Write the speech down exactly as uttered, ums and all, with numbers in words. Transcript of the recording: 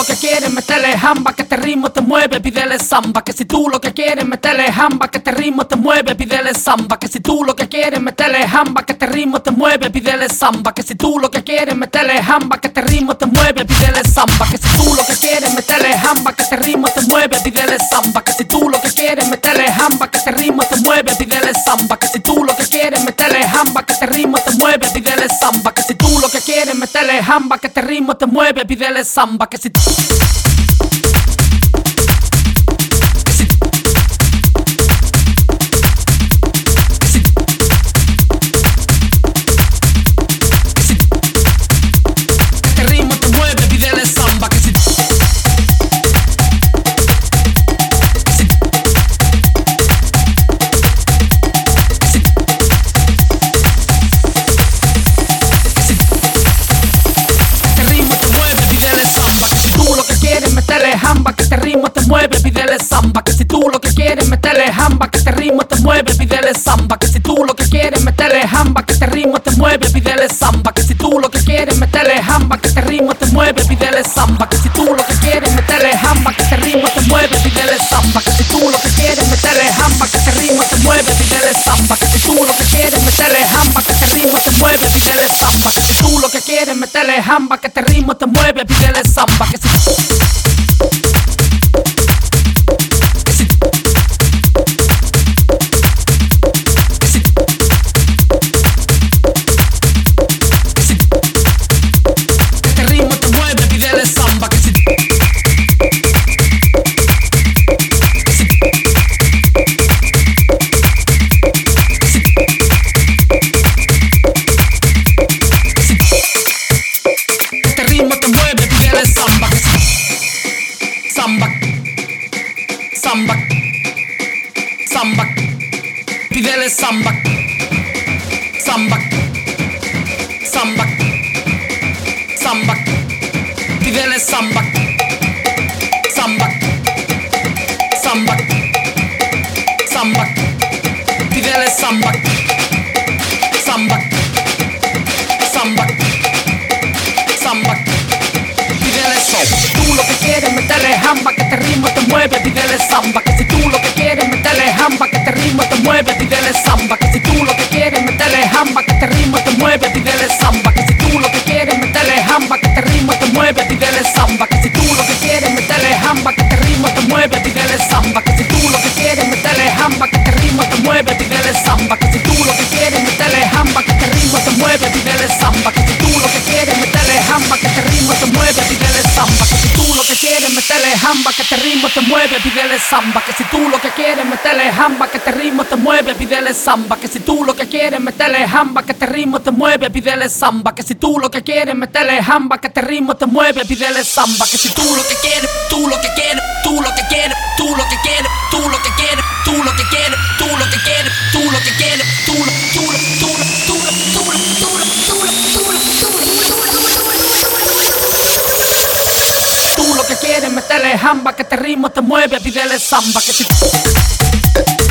que quieres meterle jamba, que este ritmo te mueve, pídele samba. Que si tú lo que quieres meterle jamba, que este ritmo te mueve, pídele samba. Que si tú lo que quieres meterle jamba, que este ritmo te mueve, pídele samba. Que si tú lo que quieres meterle jamba, que este ritmo te mueve, pídele samba. Que si tú lo que quieres meterle jamba, que este ritmo te mueve, pídele samba. Que si tú lo que quieres meterle jamba, que este ritmo te mueve, pídele samba. Que si tú lo que quieres meterle jamba, que este ritmo te mueve, pídele samba. Que si tú lo que quieres meterle jamba, que este ritmo te mueve, pídele samba. Que si jamba, que este ritmo te mueve, pídele samba. Que si tú lo que quieres meterle jamba, que este ritmo te mueve, pídele samba. Que si tú lo que quieres meterle jamba, que este ritmo te mueve, pídele samba. Que si tú lo que quieres meterle jamba, que este ritmo te mueve, pídele samba. Que si tú lo que quieres meterle jamba, que este ritmo te mueve, pídele samba. Que si tú lo que quieres meterle jamba, que este ritmo te mueve, pídele samba. Que si tú lo que quieres meterle jamba, que este ritmo te mueve, pídele samba. Que si tú lo que quieres meterle jamba, que este ritmo te mueve, pídele samba. Que si samba, samba, pídele samba, samba, samba, samba, pídele samba, samba, samba, samba, pídele samba, samba, samba, samba, pídele samba. Tú lo que quieres meterle jamba, que este ritmo te mueve, pídele samba. Que si tú lo que quieres meterle jamba, que este ritmo te mueve, pídele samba. Que si tú lo que quieres meterle jamba, que este ritmo te mueve, pídele samba. Que si tú lo que quieres meterle jamba, que este ritmo te mueve, pídele samba. Que si tú lo que quieres meterle jamba, que este ritmo te mueve, pídele samba. Que si tú lo que quieres meterle jamba, que este ritmo te mueve, pídele samba. Que si tú lo que quieres meterle jamba, que este ritmo te mueve, pídele samba. Que si tú lo que quieres meterle jamba, que este ritmo te mueve, pídele samba. Que si tú lo que quieres meterle jamba, que este ritmo te mueve, pídele samba. Que si tú lo que quieres meterle jamba, que este ritmo te mueve, pídele samba. Que si tú lo que quieres meterle jamba, que este ritmo te mueve, pídele samba. Que si tú lo que quieres meterle jamba, que este ritmo te mueve, pídele samba. Que si tú lo que quieres, tú lo que quieres, tú lo que quieres, tú lo que quieres, tú lo que quieres, tú lo que quieres, tú lo que quieres, tú lo que quieres, tú lo, tú lo, tú lo, tú lo, tú lo, tú lo, tú lo, tú lo, tú lo que quieres meterle jamba, que este ritmo te mueve, pídele samba. Que si